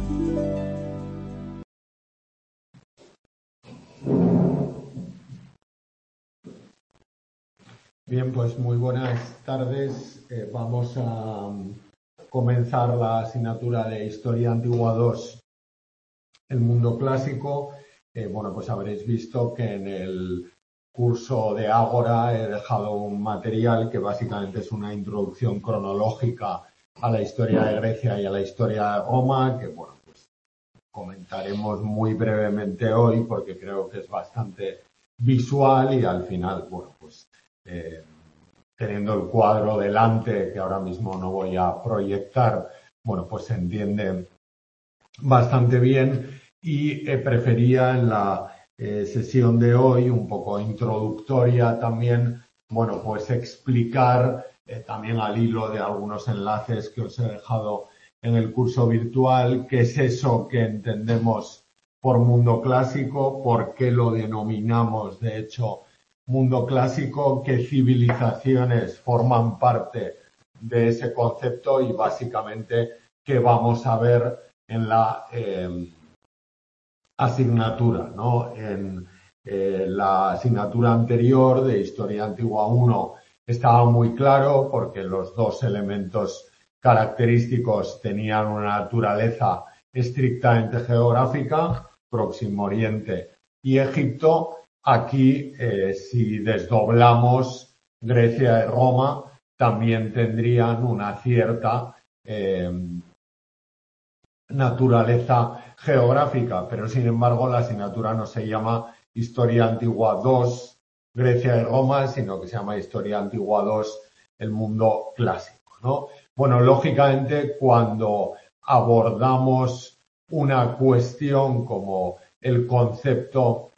Bien, pues muy buenas tardes. Vamos a comenzar la asignatura de Historia Antigua 2, el mundo clásico. Bueno, pues habréis visto que en el curso de Ágora he dejado un material que básicamente es una introducción cronológica a la historia de Grecia y a la historia de Roma, que bueno, pues comentaremos muy brevemente hoy porque creo que es bastante visual y al final, bueno, pues teniendo el cuadro delante, que ahora mismo no voy a proyectar, bueno, pues se entiende bastante bien y prefería en la sesión de hoy, un poco introductoria también, bueno, pues explicar también al hilo de algunos enlaces que os he dejado en el curso virtual, qué es eso que entendemos por mundo clásico, por qué lo denominamos, de hecho, mundo clásico, qué civilizaciones forman parte de ese concepto y básicamente qué vamos a ver en la asignatura, ¿no? En la asignatura anterior de Historia Antigua 1 estaba muy claro porque los dos elementos característicos tenían una naturaleza estrictamente geográfica, Próximo Oriente y Egipto. Aquí, si desdoblamos Grecia y Roma, también tendrían una cierta naturaleza geográfica, pero sin embargo la asignatura no se llama Historia Antigua 2, Grecia y Roma, sino que se llama Historia Antigua 2, el mundo clásico, ¿no? Bueno, lógicamente cuando abordamos una cuestión como el concepto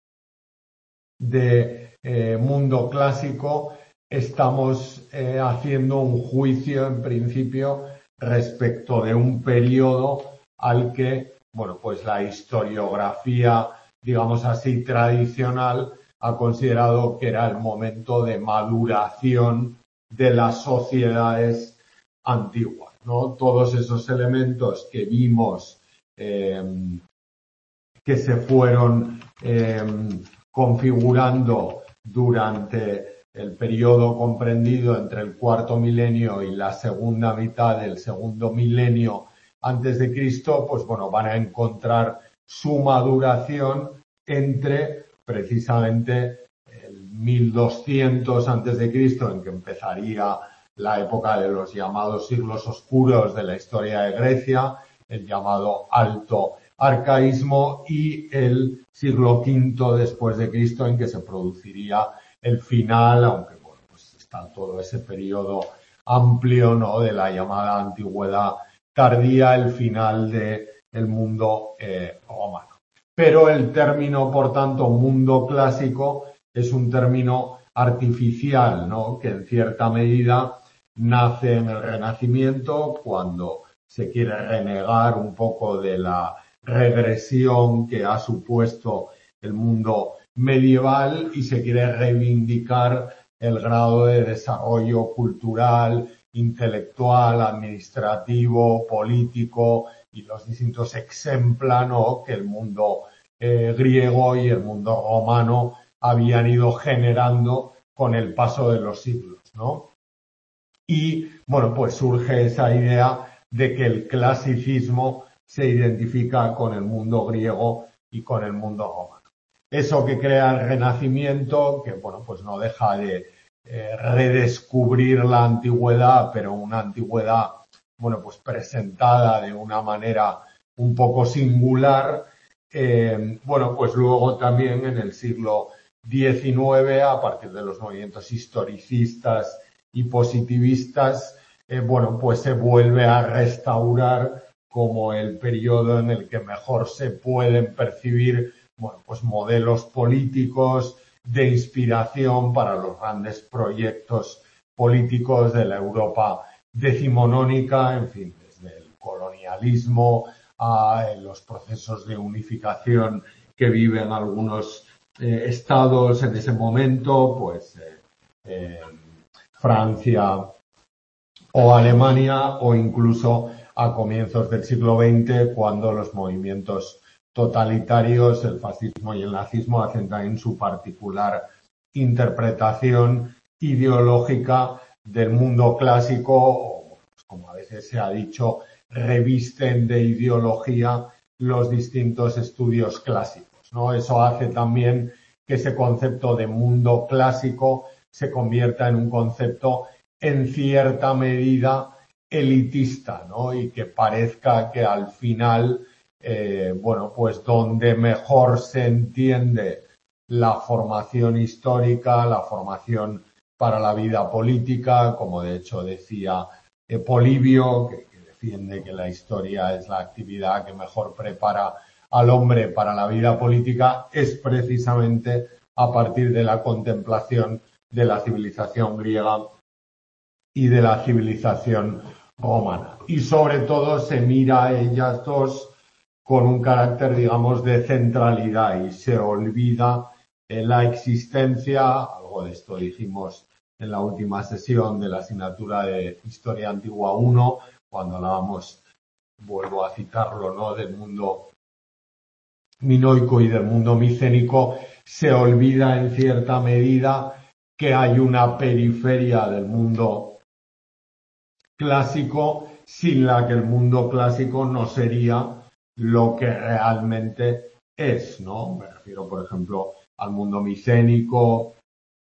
de mundo clásico, estamos haciendo un juicio en principio respecto de un periodo al que, bueno, pues la historiografía, digamos así, tradicional ha considerado que era el momento de maduración de las sociedades antiguas, ¿no? Todos esos elementos que vimos que se fueron configurando durante el periodo comprendido entre el cuarto milenio y la segunda mitad del segundo milenio antes de Cristo, pues bueno, van a encontrar su maduración entre precisamente el 1200 antes de Cristo, en que empezaría la época de los llamados siglos oscuros de la historia de Grecia, el llamado Alto Arcaísmo, y el siglo V después de Cristo, en que se produciría el final, aunque bueno, pues está todo ese periodo amplio, ¿no?, de la llamada antigüedad tardía, el final del mundo romano. Pero el término, por tanto, mundo clásico, es un término artificial, ¿no?, que en cierta medida nace en el Renacimiento, cuando se quiere renegar un poco de la regresión que ha supuesto el mundo medieval y se quiere reivindicar el grado de desarrollo cultural, intelectual, administrativo, político y los distintos exempla, ¿no?, que el mundo griego y el mundo romano habían ido generando con el paso de los siglos, ¿no? Y, bueno, pues surge esa idea de que el clasicismo se identifica con el mundo griego y con el mundo romano. Eso que crea el Renacimiento, que, bueno, pues no deja de redescubrir la antigüedad, pero una antigüedad, bueno, pues presentada de una manera un poco singular. Bueno, pues luego también en el siglo XIX, a partir de los movimientos historicistas y positivistas, bueno, pues se vuelve a restaurar como el periodo en el que mejor se pueden percibir, bueno, pues modelos políticos de inspiración para los grandes proyectos políticos de la Europa decimonónica, en fin, desde el colonialismo a los procesos de unificación que viven algunos estados en ese momento, pues Francia o Alemania, o incluso a comienzos del siglo XX, cuando los movimientos totalitarios, el fascismo y el nazismo, hacen también su particular interpretación ideológica del mundo clásico, o, como a veces se ha dicho, revisten de ideología los distintos estudios clásicos, ¿no? Eso hace también que ese concepto de mundo clásico se convierta en un concepto en cierta medida elitista, ¿no? Y que parezca que al final, bueno, pues donde mejor se entiende la formación histórica, la formación para la vida política, como de hecho decía Polibio, que defiende que la historia es la actividad que mejor prepara al hombre para la vida política, es precisamente a partir de la contemplación de la civilización griega y de la civilización romana. Y sobre todo se mira a ellas dos con un carácter, digamos, de centralidad y se olvida la existencia, algo de esto dijimos en la última sesión de la asignatura de Historia Antigua 1, cuando hablábamos, vuelvo a citarlo, ¿no?, del mundo minoico y del mundo micénico, se olvida en cierta medida que hay una periferia del mundo clásico sin la que el mundo clásico no sería lo que realmente es, ¿no? Me refiero, por ejemplo, al mundo micénico,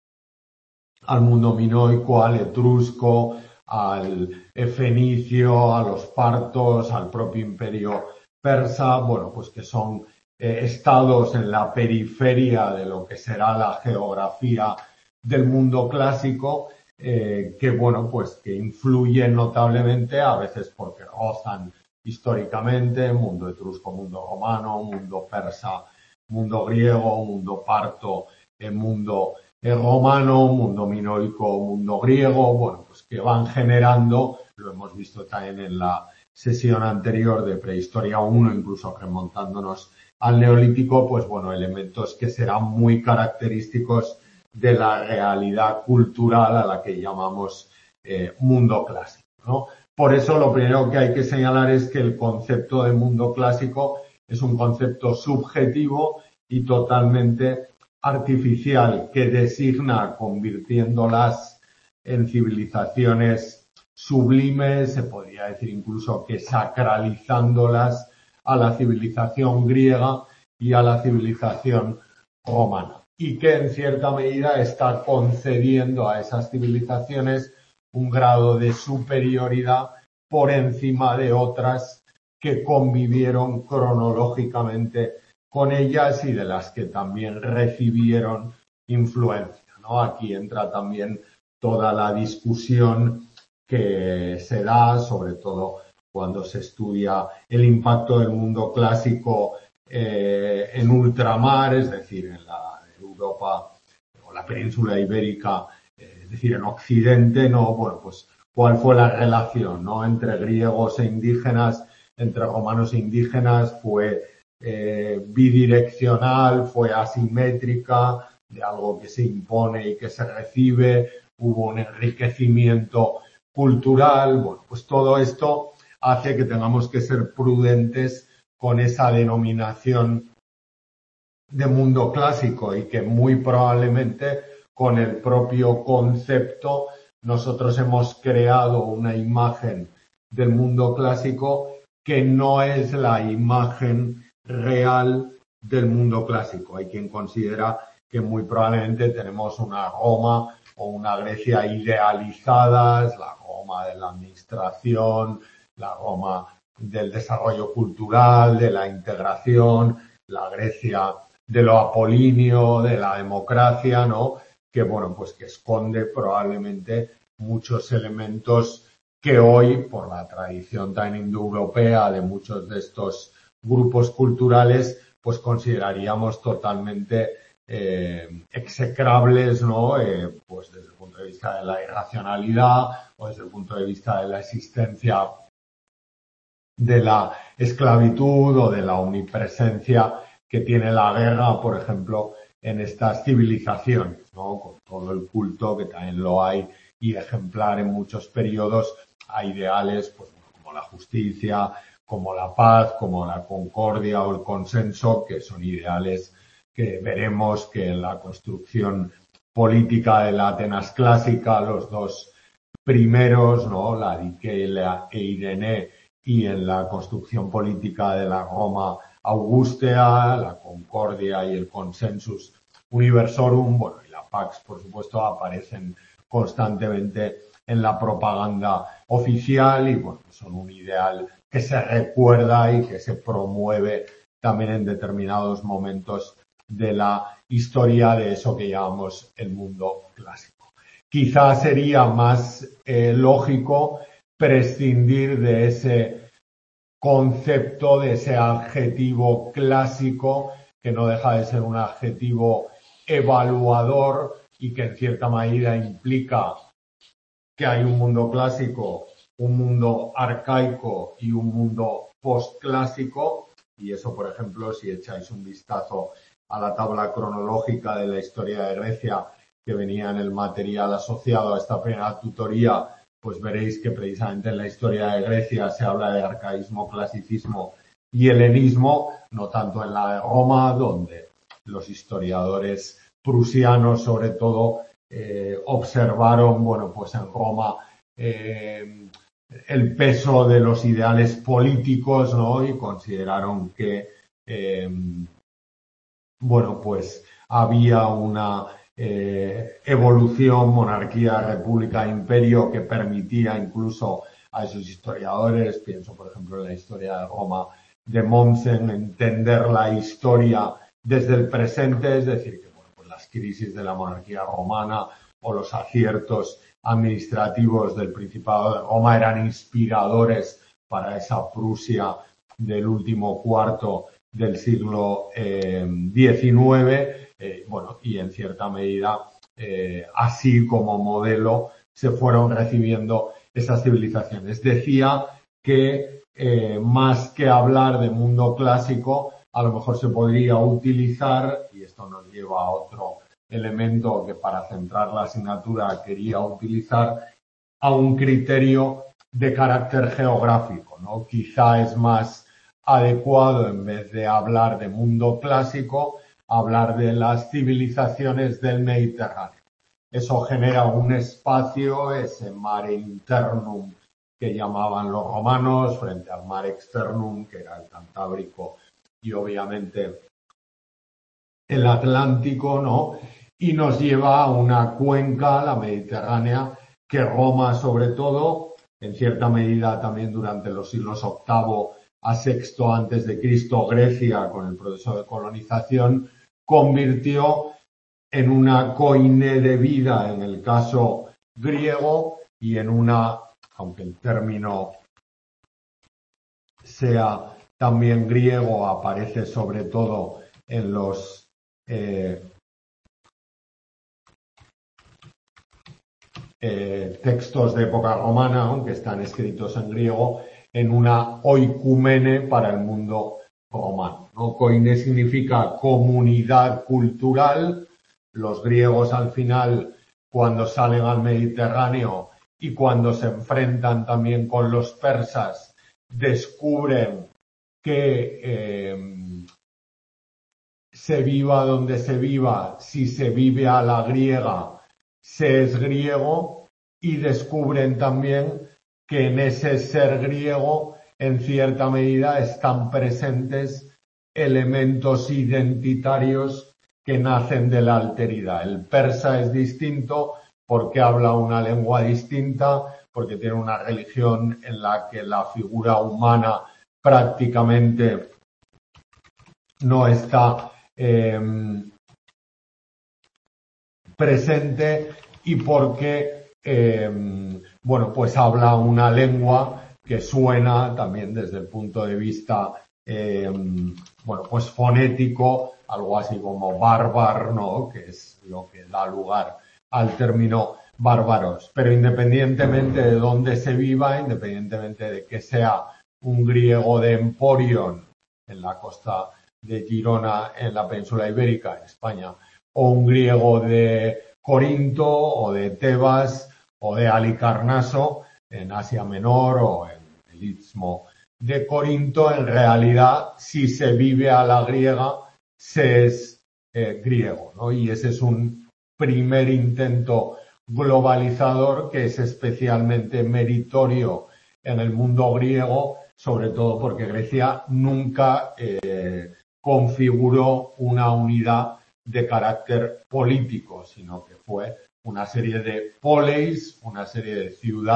al mundo minoico, al etrusco, al fenicio, a los partos, al propio imperio persa, bueno, pues que son estados en la periferia de lo que será la geografía del mundo clásico, que bueno, pues que influyen notablemente, a veces porque rozan históricamente, mundo etrusco, mundo romano, mundo persa, mundo griego, mundo parto, mundo romano, mundo minoico, mundo griego, bueno, pues que van generando, lo hemos visto también en la sesión anterior de Prehistoria 1, incluso remontándonos al Neolítico, pues bueno, elementos que serán muy característicos de la realidad cultural a la que llamamos mundo clásico, ¿no? Por eso lo primero que hay que señalar es que el concepto de mundo clásico es un concepto subjetivo y totalmente artificial que designa, convirtiéndolas en civilizaciones sublimes, se podría decir incluso que sacralizándolas a la civilización griega y a la civilización romana, y que en cierta medida está concediendo a esas civilizaciones un grado de superioridad por encima de otras que convivieron cronológicamente con ellas y de las que también recibieron influencia, ¿no? Aquí entra también toda la discusión que se da, sobre todo cuando se estudia el impacto del mundo clásico en ultramar, es decir, en la Europa o la península ibérica, es decir, en Occidente, ¿no? Bueno, pues cuál fue la relación, ¿no?, entre griegos e indígenas, entre romanos e indígenas, fue bidireccional, fue asimétrica, de algo que se impone y que se recibe, hubo un enriquecimiento cultural, bueno, pues todo esto hace que tengamos que ser prudentes con esa denominación de mundo clásico y que muy probablemente con el propio concepto nosotros hemos creado una imagen del mundo clásico que no es la imagen real del mundo clásico. Hay quien considera que muy probablemente tenemos una Roma o una Grecia idealizadas, la Roma de la administración, la Roma del desarrollo cultural, de la integración, la Grecia de lo apolíneo, de la democracia, ¿no? Que bueno, pues que esconde probablemente muchos elementos que hoy, por la tradición tan indoeuropea de muchos de estos grupos culturales, pues consideraríamos totalmente execrables, ¿no? Pues desde el punto de vista de la irracionalidad o desde el punto de vista de la existencia de la esclavitud o de la omnipresencia que tiene la guerra, por ejemplo, en estas civilizaciones, ¿no? Con todo el culto que también lo hay y ejemplar en muchos periodos a ideales, pues como la justicia, como la paz, como la concordia o el consenso, que son ideales que veremos que en la construcción política de la Atenas clásica, los dos primeros, ¿no? La Diqueia e Irene, y en la construcción política de la Roma Augustea, la concordia y el consensus universorum, bueno, y la Pax, por supuesto, aparecen constantemente en la propaganda oficial y, bueno, son un ideal que se recuerda y que se promueve también en determinados momentos de la historia de eso que llamamos el mundo clásico. Quizá sería más lógico prescindir de ese concepto, de ese adjetivo clásico, que no deja de ser un adjetivo evaluador y que en cierta medida implica que hay un mundo clásico, un mundo arcaico y un mundo postclásico. Y eso, por ejemplo, si echáis un vistazo a la tabla cronológica de la historia de Grecia que venía en el material asociado a esta primera tutoría, pues veréis que precisamente en la historia de Grecia se habla de arcaísmo, clasicismo y helenismo, no tanto en la de Roma, donde los historiadores prusianos, sobre todo, observaron, bueno, pues en Roma el peso de los ideales políticos, ¿no? Y consideraron que, bueno, pues había una evolución, monarquía, república, imperio, que permitía incluso a esos historiadores, pienso por ejemplo en la historia de Roma de Mommsen, entender la historia desde el presente, es decir, que bueno, pues las crisis de la monarquía romana o los aciertos administrativos del Principado de Roma eran inspiradores para esa Prusia del último cuarto del siglo XIX, bueno, y en cierta medida, así como modelo, se fueron recibiendo esas civilizaciones. Decía que más que hablar de mundo clásico, a lo mejor se podría utilizar, y esto nos lleva a otro elemento que para centrar la asignatura quería utilizar, a un criterio de carácter geográfico, ¿no? Quizá es más adecuado, en vez de hablar de mundo clásico, hablar de las civilizaciones del Mediterráneo. Eso genera un espacio, ese mare internum que llamaban los romanos, frente al mare externum, que era el Cantábrico y obviamente el Atlántico, ¿no? Y nos lleva a una cuenca, la Mediterránea, que Roma, sobre todo, en cierta medida también durante los siglos VIII a VI antes de Cristo, Grecia, con el proceso de colonización, convirtió en una coine de vida en el caso griego y en una, aunque el término sea también griego, aparece sobre todo en los textos de época romana, aunque están escritos en griego, en una oikumene para el mundo romano, ¿no? Koine significa comunidad cultural. Los griegos al final, cuando salen al Mediterráneo y cuando se enfrentan también con los persas, descubren que se viva donde se viva, si se vive a la griega, se es griego, y descubren también que en ese ser griego, en cierta medida, están presentes elementos identitarios que nacen de la alteridad. El persa es distinto porque habla una lengua distinta, porque tiene una religión en la que la figura humana prácticamente no está presente, y porque bueno, pues habla una lengua que suena también desde el punto de vista bueno, pues fonético, algo así como bárbaro, ¿no? Que es lo que da lugar al término bárbaros. Pero independientemente de dónde se viva, independientemente de que sea un griego de Emporion en la costa de Girona en la península ibérica, en España, o un griego de Corinto o de Tebas o de Halicarnaso en Asia Menor o en el istmo de Corinto, en realidad, si se vive a la griega, se es griego, ¿no? Y ese es un primer intento globalizador que es especialmente meritorio en el mundo griego, sobre todo porque Grecia nunca configuró una unidad de carácter político, sino que fue una serie de poleis, una serie de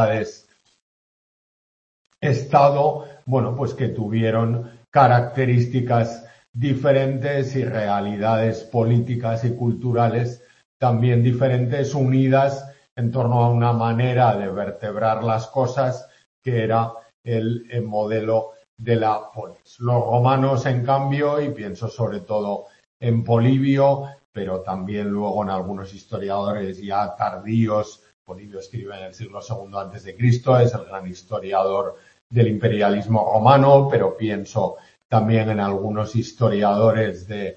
ciudades-estado, bueno, pues que tuvieron características diferentes y realidades políticas y culturales también diferentes, unidas en torno a una manera de vertebrar las cosas que era el modelo de la polis. Los romanos, en cambio, y pienso sobre todo en Polibio, pero también luego en algunos historiadores ya tardíos, Polibio escribe en el siglo II antes de Cristo, es el gran historiador del imperialismo romano, pero pienso también en algunos historiadores de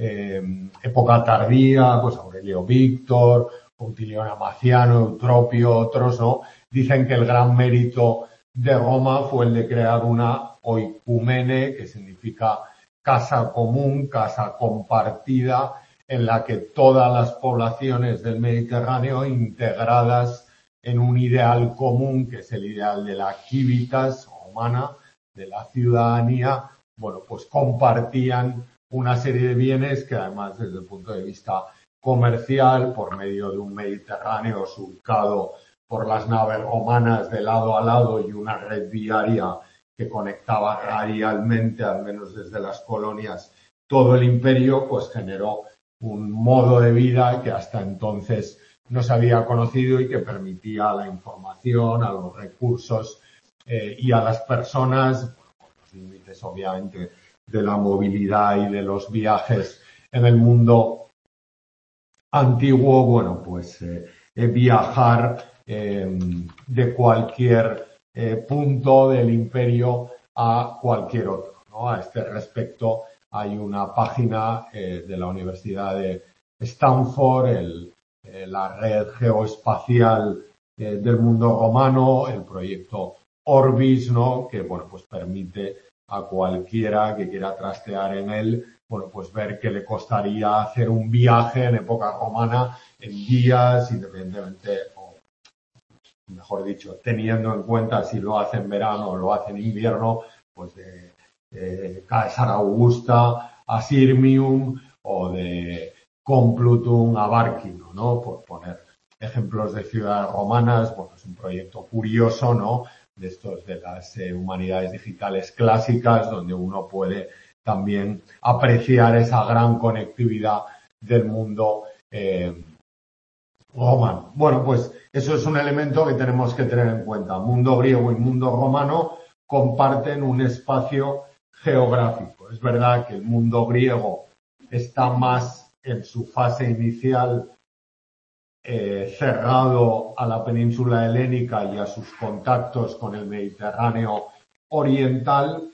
época tardía, pues Aurelio Víctor, Rutilio Amaciano, Eutropio, otros, ¿no? Dicen que el gran mérito de Roma fue el de crear una oikumene, que significa casa común, casa compartida, en la que todas las poblaciones del Mediterráneo, integradas en un ideal común, que es el ideal de la civitas romana, de la ciudadanía, bueno, pues compartían una serie de bienes que además desde el punto de vista comercial, por medio de un Mediterráneo surcado por las naves romanas de lado a lado y una red viaria que conectaba radialmente, al menos desde las colonias, todo el imperio, pues generó un modo de vida que hasta entonces no se había conocido y que permitía a la información, a los recursos y a las personas, con los límites obviamente de la movilidad y de los viajes en el mundo antiguo, bueno, pues viajar de cualquier punto del imperio a cualquier otro, ¿no? A este respecto hay una página de la Universidad de Stanford, la red geoespacial del mundo romano, el proyecto Orbis, ¿no? Que, bueno, pues permite a cualquiera que quiera trastear en él, bueno, pues ver que le costaría hacer un viaje en época romana en días, independientemente, o mejor dicho, teniendo en cuenta si lo hace en verano o lo hace en invierno, pues de Caesar Augusta a Sirmium o de Complutum a Bárquino, ¿no? Por poner ejemplos de ciudades romanas, bueno, es un proyecto curioso, ¿no? De estos de las humanidades digitales clásicas, donde uno puede también apreciar esa gran conectividad del mundo romano. Bueno, pues eso es un elemento que tenemos que tener en cuenta. Mundo griego y mundo romano comparten un espacio geográfico. Es verdad que el mundo griego está más en su fase inicial cerrado a la península helénica y a sus contactos con el Mediterráneo oriental,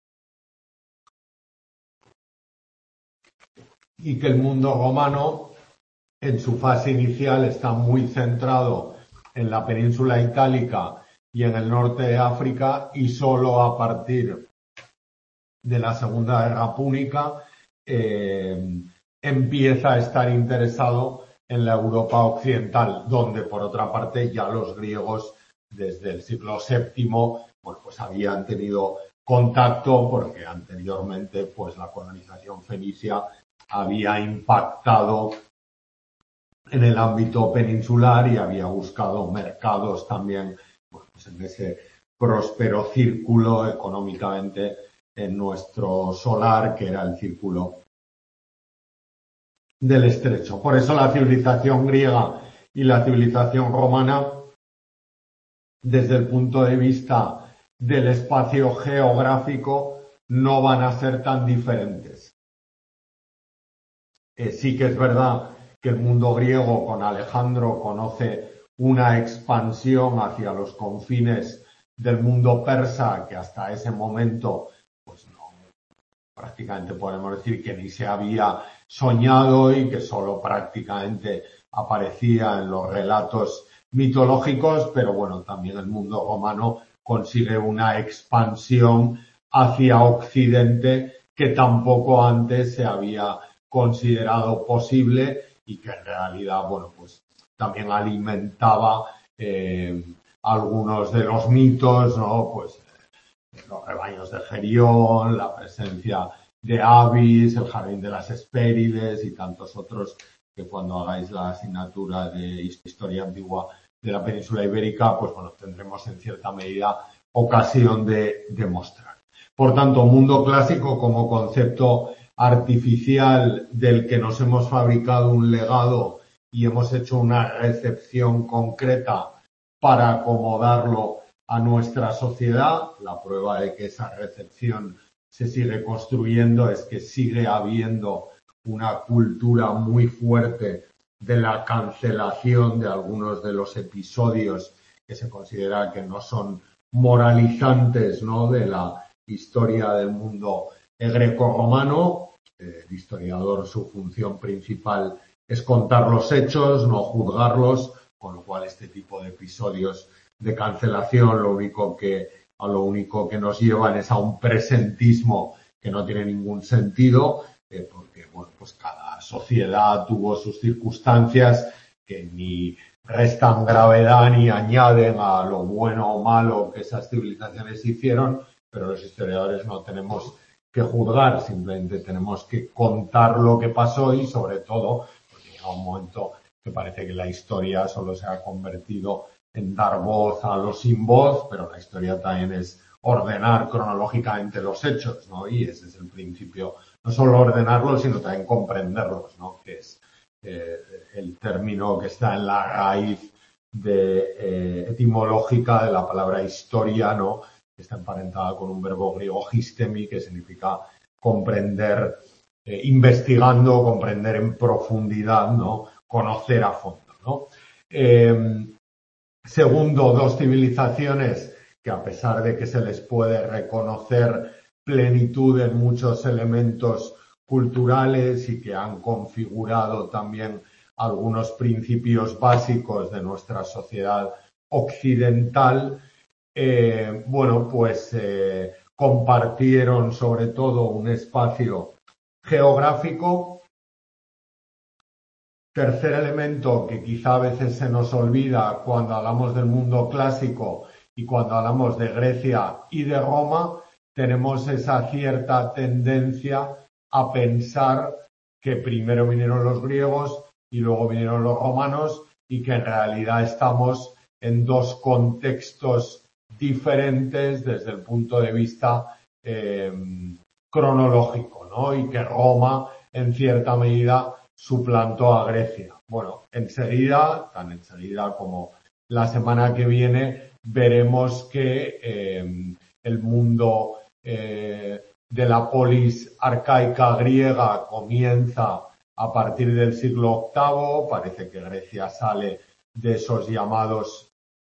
y que el mundo romano en su fase inicial está muy centrado en la península itálica y en el norte de África, y solo a partir de la Segunda Guerra Púnica empieza a estar interesado en la Europa occidental, donde por otra parte ya los griegos desde el siglo VII, bueno, pues habían tenido contacto porque anteriormente pues la colonización fenicia había impactado en el ámbito peninsular y había buscado mercados también, bueno, pues en ese próspero círculo económicamente en nuestro solar, que era el círculo del estrecho. Por eso la civilización griega y la civilización romana, desde el punto de vista del espacio geográfico, no van a ser tan diferentes. Sí que es verdad que el mundo griego con Alejandro conoce una expansión hacia los confines del mundo persa que hasta ese momento pues no, prácticamente podemos decir que ni se había soñado y que solo prácticamente aparecía en los relatos mitológicos, pero bueno, también el mundo romano consigue una expansión hacia Occidente que tampoco antes se había considerado posible y que en realidad, bueno, pues también alimentaba algunos de los mitos, ¿no? Pues los rebaños de Gerión, la presencia de Avis, el jardín de las Hespérides y tantos otros que cuando hagáis la asignatura de historia antigua de la península ibérica, pues bueno, tendremos en cierta medida ocasión de demostrar. Por tanto, mundo clásico como concepto artificial del que nos hemos fabricado un legado y hemos hecho una recepción concreta para acomodarlo a nuestra sociedad. La prueba de que esa recepción se sigue construyendo es que sigue habiendo una cultura muy fuerte de la cancelación de algunos de los episodios que se considera que no son moralizantes, ¿no?, de la historia del mundo grecorromano. El historiador, su función principal es contar los hechos, no juzgarlos, con lo cual este tipo de episodios de cancelación lo único que nos llevan es a un presentismo que no tiene ningún sentido, porque bueno, pues cada sociedad tuvo sus circunstancias que ni restan gravedad ni añaden a lo bueno o malo que esas civilizaciones hicieron, pero los historiadores no tenemos que juzgar, simplemente tenemos que contar lo que pasó y sobre todo, porque llega un momento que parece que la historia solo se ha convertido en dar voz a los sin voz, pero la historia también es ordenar cronológicamente los hechos, ¿no? Y ese es el principio, no solo ordenarlos, sino también comprenderlos, ¿no? Que es el término que está en la raíz etimológica de la palabra historia, ¿no? Que está emparentada con un verbo griego histemi, que significa comprender, investigando, comprender en profundidad, ¿no? Conocer a fondo, ¿no? Segundo, dos civilizaciones que a pesar de que se les puede reconocer plenitud en muchos elementos culturales y que han configurado también algunos principios básicos de nuestra sociedad occidental, bueno, pues compartieron sobre todo un espacio geográfico. Tercer elemento que quizá a veces se nos olvida cuando hablamos del mundo clásico y cuando hablamos de Grecia y de Roma, tenemos esa cierta tendencia a pensar que primero vinieron los griegos y luego vinieron los romanos y que en realidad estamos en dos contextos diferentes desde el punto de vista cronológico, ¿no? Y que Roma, en cierta medida, suplantó a Grecia. Bueno, tan enseguida como la semana que viene, veremos que el mundo de la polis arcaica griega comienza a partir del siglo VIII. Parece que Grecia sale de esos llamados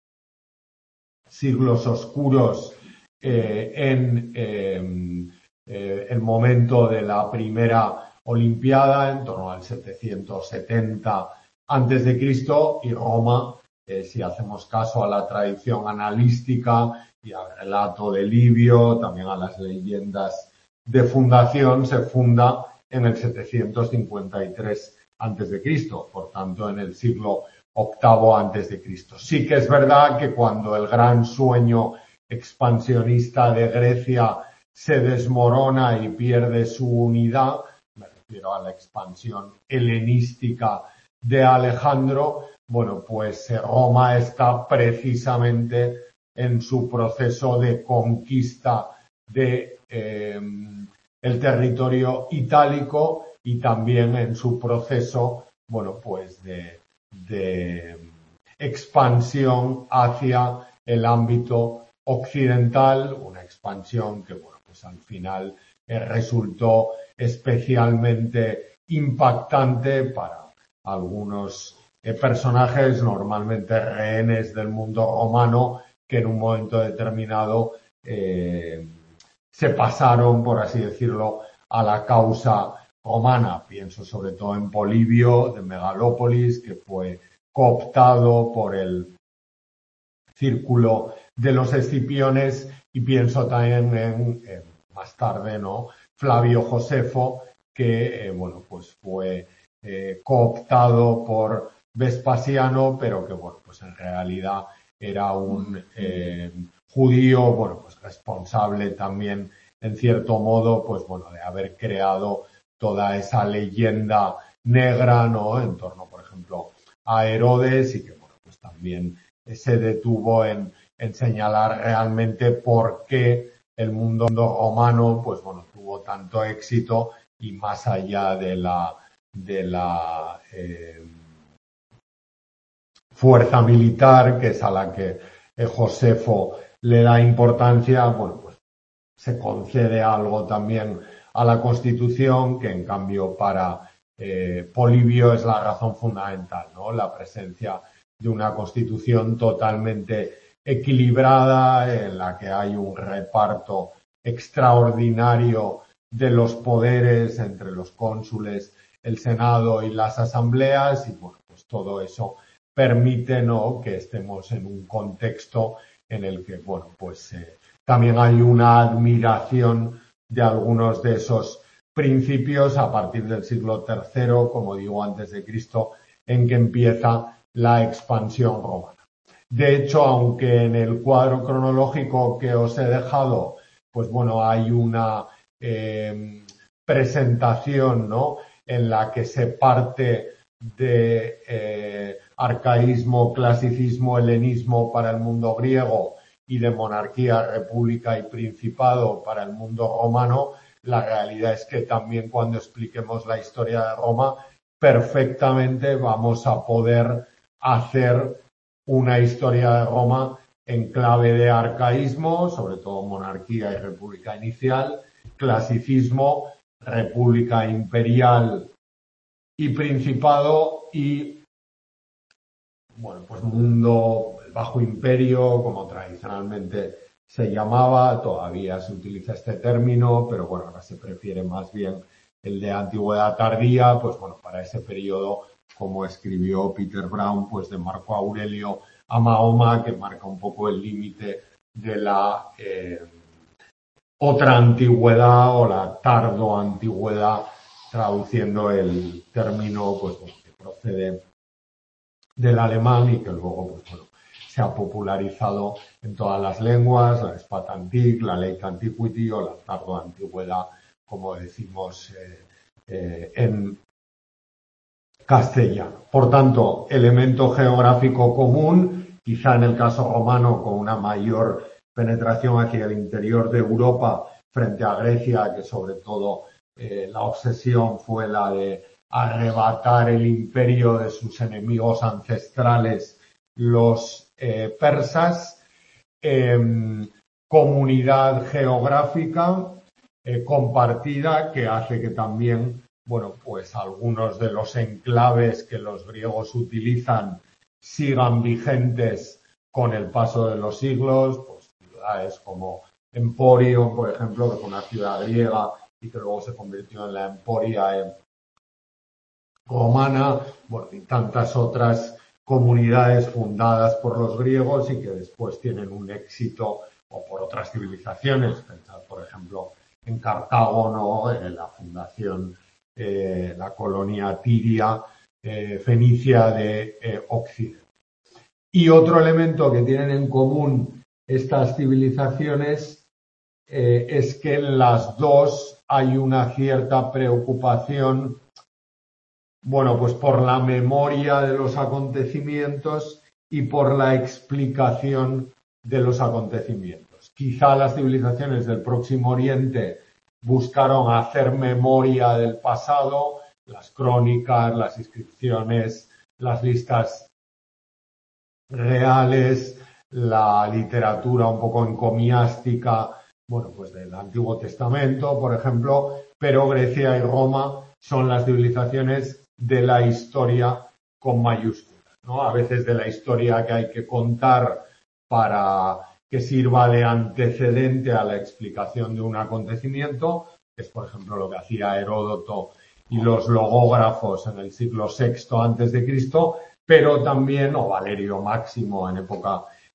siglos oscuros en el momento de la primera Olimpiada, en torno al 770 a.C., y Roma, si hacemos caso a la tradición analística y al relato de Livio, también a las leyendas de fundación, se funda en el 753 a.C., por tanto en el siglo VIII a.C. Sí que es verdad que cuando el gran sueño expansionista de Grecia se desmorona y pierde su unidad, me refiero a la expansión helenística de Alejandro, bueno, pues Roma está precisamente en su proceso de conquista de el territorio itálico y también en su proceso, bueno, pues de expansión hacia el ámbito occidental, una expansión que, bueno, pues al final resultó especialmente impactante para algunos personajes, normalmente rehenes del mundo romano, que en un momento determinado se pasaron, por así decirlo, a la causa romana. Pienso sobre todo en Polibio de Megalópolis, que fue cooptado por el círculo de los Escipiones, y pienso también en más tarde, ¿no?, Flavio Josefo, que bueno, pues fue cooptado por Vespasiano, pero que bueno, pues en realidad era un judío, bueno, pues responsable también en cierto modo, pues bueno, de haber creado toda esa leyenda negra, ¿no?, en torno, por ejemplo, a Herodes, y que bueno, pues también se detuvo en señalar realmente por qué el mundo romano, pues bueno, tuvo tanto éxito, y más allá de la fuerza militar, que es a la que Josefo le da importancia, bueno, pues se concede algo también a la Constitución, que en cambio para Polibio es la razón fundamental, ¿no?, la presencia de una Constitución totalmente equilibrada, en la que hay un reparto extraordinario de los poderes entre los cónsules, el Senado y las asambleas, y bueno, pues todo eso permite, ¿no?, que estemos en un contexto en el que, bueno, pues también hay una admiración de algunos de esos principios a partir del siglo III, como digo, antes de Cristo, en que empieza la expansión romana. De hecho, aunque en el cuadro cronológico que os he dejado, pues bueno, hay una presentación, ¿no?, en la que se parte de arcaísmo, clasicismo, helenismo para el mundo griego y de monarquía, república y principado para el mundo romano, la realidad es que también cuando expliquemos la historia de Roma, perfectamente vamos a poder hacer una historia de Roma en clave de arcaísmo, sobre todo monarquía y república inicial, clasicismo, república imperial y principado, y bueno, pues mundo, el Bajo Imperio, como tradicionalmente se llamaba, todavía se utiliza este término, pero bueno, ahora se prefiere más bien el de antigüedad tardía, pues bueno, para ese periodo, como escribió Peter Brown, pues de Marco Aurelio a Mahoma, que marca un poco el límite de la otra antigüedad o la tardo antigüedad, traduciendo el término, pues bueno, que procede del alemán y que luego, pues bueno, se ha popularizado en todas las lenguas, la Spat Antique, la Late Antiquity o la tardo antigüedad, como decimos en castellano. Por tanto, elemento geográfico común, quizá en el caso romano con una mayor penetración hacia el interior de Europa frente a Grecia, que sobre todo la obsesión fue la de arrebatar el imperio de sus enemigos ancestrales, los persas. Comunidad geográfica compartida, que hace que también, bueno, pues algunos de los enclaves que los griegos utilizan sigan vigentes con el paso de los siglos, pues ciudades como Emporion, por ejemplo, que fue una ciudad griega y que luego se convirtió en la Emporia romana, bueno, y tantas otras comunidades fundadas por los griegos y que después tienen un éxito, o por otras civilizaciones, pensad por ejemplo en Cartago, ¿no?, en la fundación, la colonia tiria, fenicia de Occidente. Y otro elemento que tienen en común estas civilizaciones es que en las dos hay una cierta preocupación, bueno, pues por la memoria de los acontecimientos y por la explicación de los acontecimientos. Quizá las civilizaciones del Próximo Oriente buscaron hacer memoria del pasado, las crónicas, las inscripciones, las listas reales, la literatura un poco encomiástica, bueno, pues del Antiguo Testamento, por ejemplo, pero Grecia y Roma son las civilizaciones de la historia con mayúsculas, ¿no? A veces de la historia que hay que contar para que sirva de antecedente a la explicación de un acontecimiento, que es por ejemplo lo que hacía Heródoto y los logógrafos en el siglo VI antes de Cristo, pero también, o Valerio Máximo en época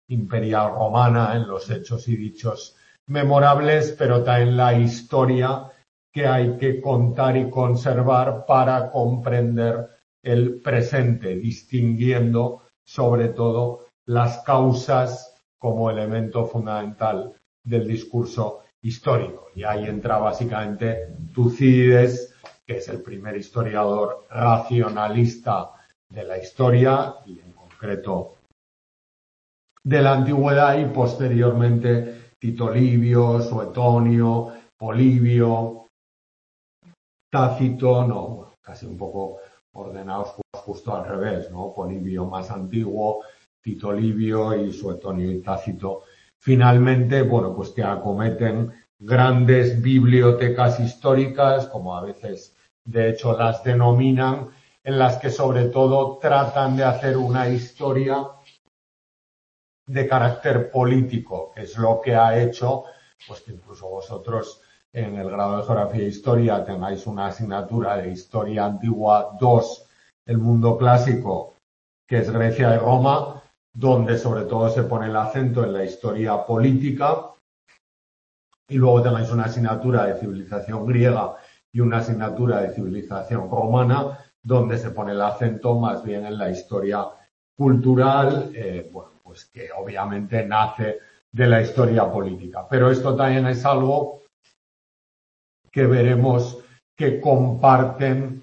imperial romana, en los hechos y dichos memorables, pero también la historia que hay que contar y conservar para comprender el presente, distinguiendo sobre todo las causas como elemento fundamental del discurso histórico. Y ahí entra básicamente Tucídides, que es el primer historiador racionalista de la historia y en concreto de la antigüedad, y posteriormente Tito Livio, Suetonio, Polibio, Tácito, no, casi un poco ordenados justo al revés, ¿no? Polibio más antiguo, Tito Livio y Suetonio y Tácito. Finalmente, bueno, pues que acometen grandes bibliotecas históricas, como a veces de hecho las denominan, en las que sobre todo tratan de hacer una historia de carácter político, que es lo que ha hecho pues que incluso vosotros en el grado de Geografía e Historia tengáis una asignatura de Historia Antigua 2, el mundo clásico, que es Grecia y Roma, donde sobre todo se pone el acento en la historia política, y luego tengáis una asignatura de civilización griega y una asignatura de civilización romana, donde se pone el acento más bien en la historia cultural, bueno, pues que obviamente nace de la historia política. Pero esto también es algo que veremos que comparten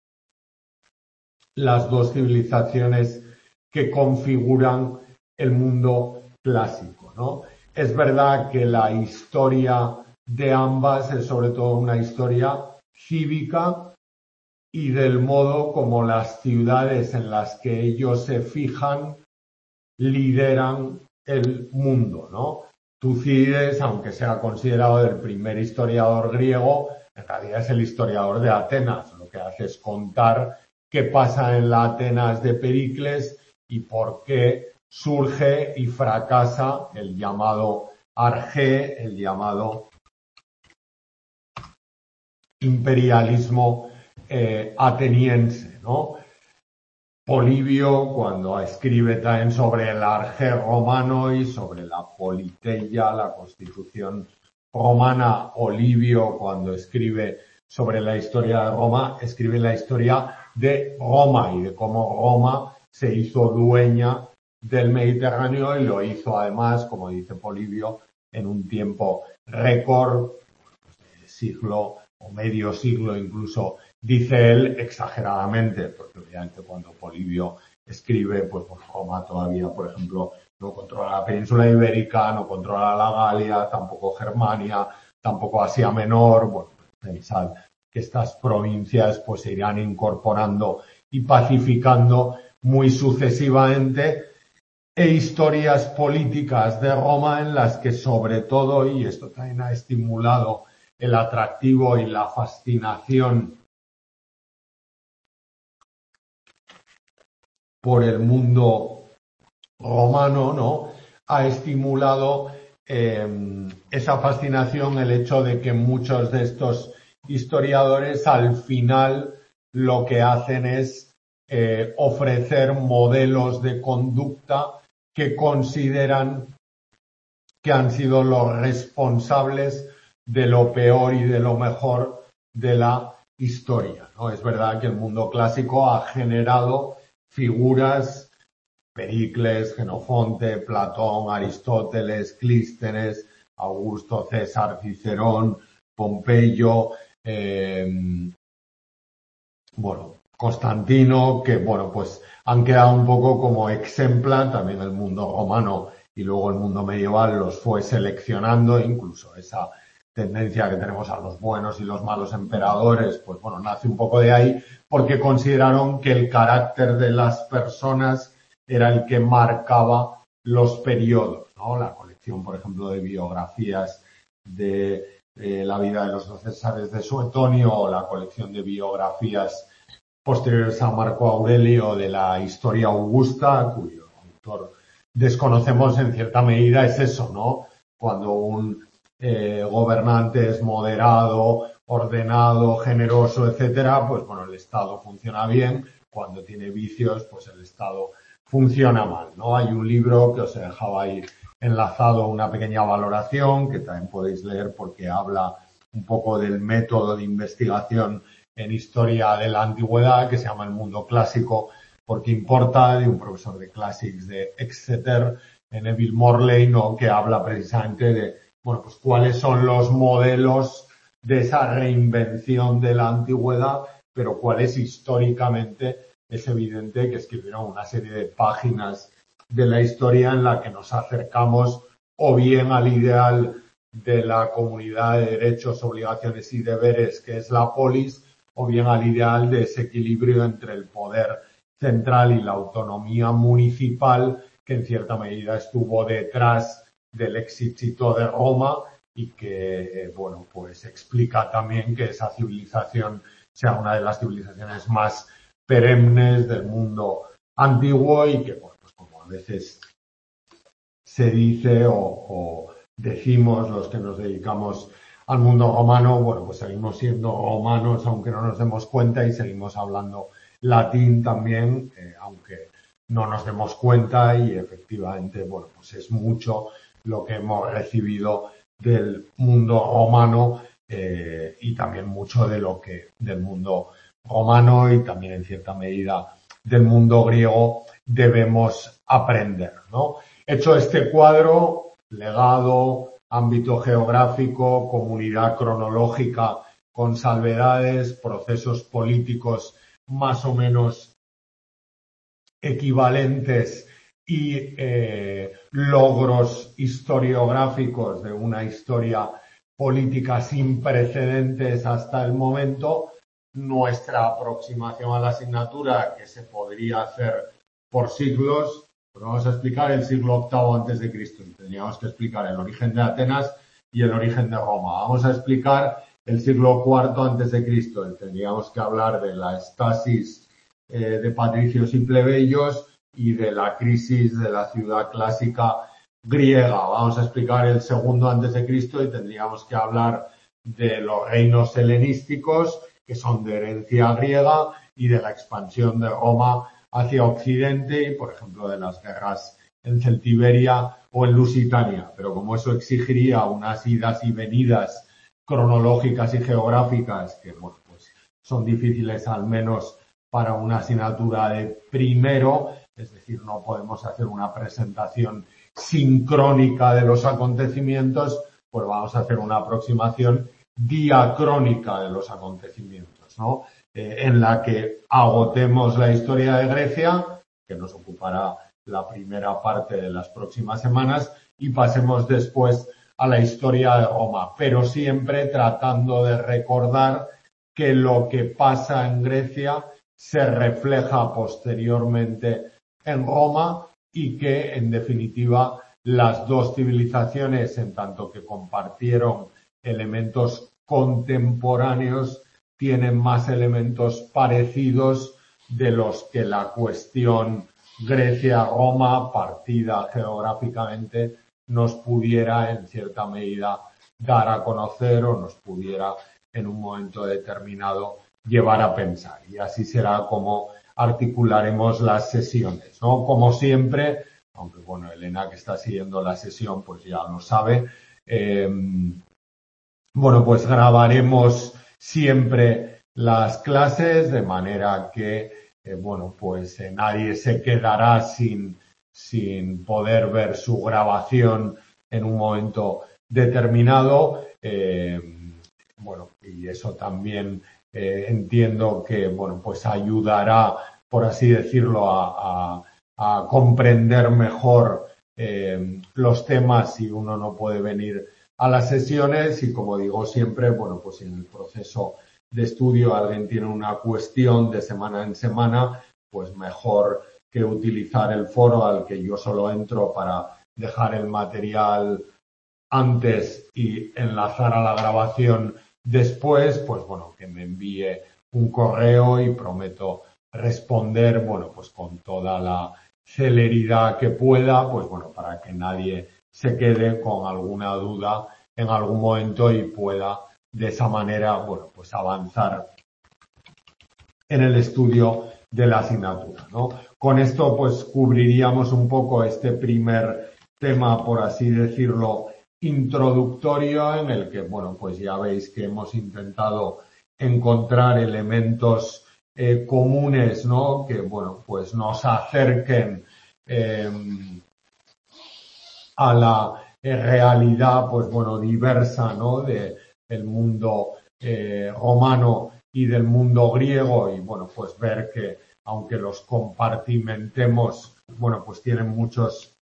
las dos civilizaciones que configuran el mundo clásico, ¿no? Es verdad que la historia de ambas es sobre todo una historia cívica y del modo como las ciudades en las que ellos se fijan lideran el mundo, ¿no? Tucídides, aunque sea considerado el primer historiador griego, en realidad es el historiador de Atenas. Lo que hace es contar qué pasa en la Atenas de Pericles y por qué surge y fracasa el llamado arjé, el llamado imperialismo ateniense, ¿no? Polibio, cuando escribe también sobre el arjé romano y sobre la politeia, la constitución romana, o Livio, cuando escribe sobre la historia de Roma, escribe la historia de Roma y de cómo Roma se hizo dueña del Mediterráneo y lo hizo además, como dice Polibio, en un tiempo récord, siglo o medio siglo incluso, dice él exageradamente, porque obviamente cuando Polibio escribe, pues Roma todavía, por ejemplo, no controla la península ibérica, no controla la Galia, tampoco Germania, tampoco Asia Menor. Bueno, pensad que estas provincias pues se irán incorporando y pacificando muy sucesivamente, e historias políticas de Roma en las que sobre todo, y esto también ha estimulado el atractivo y la fascinación por el mundo romano, ¿no? Ha estimulado esa fascinación el hecho de que muchos de estos historiadores al final lo que hacen es ofrecer modelos de conducta que consideran que han sido los responsables de lo peor y de lo mejor de la historia, ¿no? Es verdad que el mundo clásico ha generado figuras, Pericles, Jenofonte, Platón, Aristóteles, Clístenes, Augusto, César, Cicerón, Pompeyo, Constantino, que pues han quedado un poco como ejemplar. También el mundo romano y luego el mundo medieval los fue seleccionando, incluso esa tendencia que tenemos a los buenos y los malos emperadores, nace un poco de ahí, porque consideraron que el carácter de las personas era el que marcaba los periodos, ¿no? La colección, por ejemplo, de biografías de la vida de los 12 Césares de Suetonio, o la colección de biografías posteriores a Marco Aurelio de la Historia Augusta, cuyo autor desconocemos en cierta medida, es eso, ¿no? Cuando un gobernante es moderado, ordenado, generoso, etcétera, el Estado funciona bien. Cuando tiene vicios, el Estado funciona mal, ¿no? Hay un libro que os he dejado ahí enlazado, una pequeña valoración que también podéis leer porque habla un poco del método de investigación en historia de la antigüedad, que se llama El mundo clásico, porque importa, de un profesor de Classics de Exeter, Neville Morley, ¿no? Que habla precisamente de, bueno, pues cuáles son los modelos de esa reinvención de la antigüedad, pero cuál es históricamente. Es evidente que escribieron una serie de páginas de la historia en la que nos acercamos o bien al ideal de la comunidad de derechos, obligaciones y deberes que es la polis, o bien al ideal de ese equilibrio entre el poder central y la autonomía municipal que en cierta medida estuvo detrás del éxito de Roma y que, bueno, pues explica también que esa civilización sea una de las civilizaciones más perennes del mundo antiguo y que, bueno, pues como a veces se dice o decimos los que nos dedicamos al mundo romano, bueno, pues seguimos siendo romanos aunque no nos demos cuenta y seguimos hablando latín también, aunque no nos demos cuenta y efectivamente, bueno, pues es mucho lo que hemos recibido del mundo romano y también mucho de lo que del mundo romano y también en cierta medida del mundo griego debemos aprender, ¿no? Hecho este cuadro, legado, ámbito geográfico, comunidad cronológica con salvedades, procesos políticos más o menos equivalentes y logros historiográficos de una historia política sin precedentes hasta el momento, nuestra aproximación a la asignatura, que se podría hacer por siglos, pues vamos a explicar el siglo VIII antes de Cristo y tendríamos que explicar el origen de Atenas y el origen de Roma. Vamos a explicar el siglo IV antes de Cristo y tendríamos que hablar de la estasis de patricios y plebeyos y de la crisis de la ciudad clásica griega. Vamos a explicar el segundo antes de Cristo y tendríamos que hablar de los reinos helenísticos, que son de herencia griega, y de la expansión de Roma hacia Occidente y, por ejemplo, de las guerras en Celtiberia o en Lusitania. Pero como eso exigiría unas idas y venidas cronológicas y geográficas que, bueno, pues son difíciles al menos para una asignatura de primero, es decir, no podemos hacer una presentación sincrónica de los acontecimientos, pues vamos a hacer una aproximación diacrónica de los acontecimientos, ¿no? En la que agotemos la historia de Grecia, que nos ocupará la primera parte de las próximas semanas, y pasemos después a la historia de Roma, pero siempre tratando de recordar que lo que pasa en Grecia se refleja posteriormente en Roma y que, en definitiva, las dos civilizaciones, en tanto que compartieron elementos contemporáneos, tienen más elementos parecidos de los que la cuestión Grecia-Roma, partida geográficamente, nos pudiera en cierta medida dar a conocer o nos pudiera en un momento determinado llevar a pensar. Y así será como articularemos las sesiones, ¿no? Como siempre, aunque bueno, Elena que está siguiendo la sesión pues ya lo sabe, bueno, pues grabaremos siempre las clases de manera que, bueno, pues nadie se quedará sin poder ver su grabación en un momento determinado. Bueno, y eso también entiendo que, bueno, pues ayudará, por así decirlo, a comprender mejor los temas si uno no puede venir a las sesiones y, como digo siempre, bueno, pues si en el proceso de estudio alguien tiene una cuestión de semana en semana, pues mejor que utilizar el foro al que yo solo entro para dejar el material antes y enlazar a la grabación después, pues bueno, que me envíe un correo y prometo responder, bueno, pues con toda la celeridad que pueda, pues bueno, para que nadie se quede con alguna duda en algún momento y pueda de esa manera, bueno, pues avanzar en el estudio de la asignatura, ¿no? con esto pues cubriríamos un poco este primer tema, por así decirlo, introductorio, en el que, bueno, pues ya veis que hemos intentado encontrar elementos comunes, ¿no? Que, bueno, pues nos acerquen a la realidad, pues bueno, diversa, ¿no? Del mundo romano y del mundo griego, y bueno, pues ver que aunque los compartimentemos, bueno, pues tienen muchos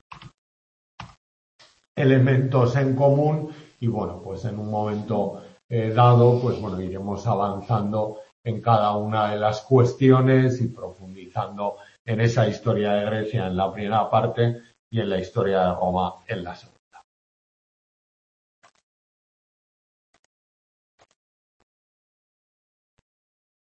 elementos en común, y bueno, pues en un momento dado, pues bueno, iremos avanzando en cada una de las cuestiones y profundizando en esa historia de Grecia en la primera parte y en la historia de Roma en la segunda.